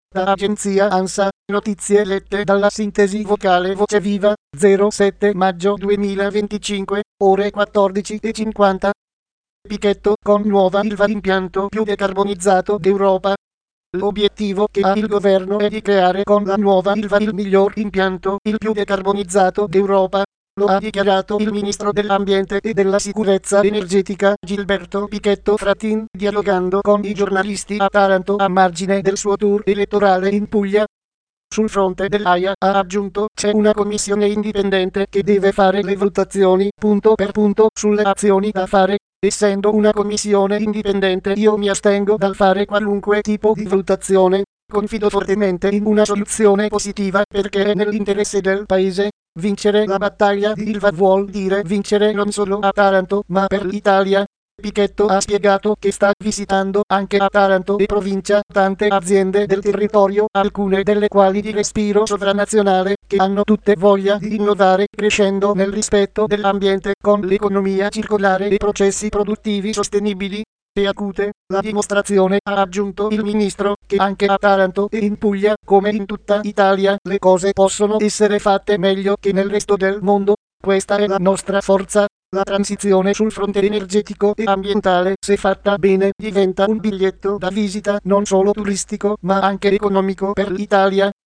Da agenzia ANSA, notizie lette dalla sintesi vocale Voce Viva, 07 maggio 2025, ore 14:50. Pichetto con nuova Ilva, impianto più decarbonizzato d'Europa. L'obiettivo che ha il governo è di creare con la nuova Ilva il miglior impianto, il più decarbonizzato d'Europa. Lo ha dichiarato il ministro dell'Ambiente e della Sicurezza Energetica Gilberto Pichetto Fratin, dialogando con i giornalisti a Taranto a margine del suo tour elettorale in Puglia. Sul fronte dell'AIA, ha aggiunto, c'è una commissione indipendente che deve fare le valutazioni, punto per punto, sulle azioni da fare. Essendo una commissione indipendente, io mi astengo dal fare qualunque tipo di valutazione. Confido fortemente in una soluzione positiva, perché è nell'interesse del paese. Vincere la battaglia di Ilva vuol dire vincere non solo a Taranto, ma per l'Italia. Pichetto ha spiegato che sta visitando anche a Taranto e provincia tante aziende del territorio, alcune delle quali di respiro sovranazionale, che hanno tutte voglia di innovare, crescendo nel rispetto dell'ambiente, con l'economia circolare e processi produttivi sostenibili. E acute la dimostrazione, ha aggiunto il ministro, che anche a Taranto e in Puglia, come in tutta Italia, le cose possono essere fatte meglio che nel resto del mondo. Questa è la nostra forza. La transizione sul fronte energetico e ambientale, se fatta bene, diventa un biglietto da visita non solo turistico, ma anche economico per l'Italia.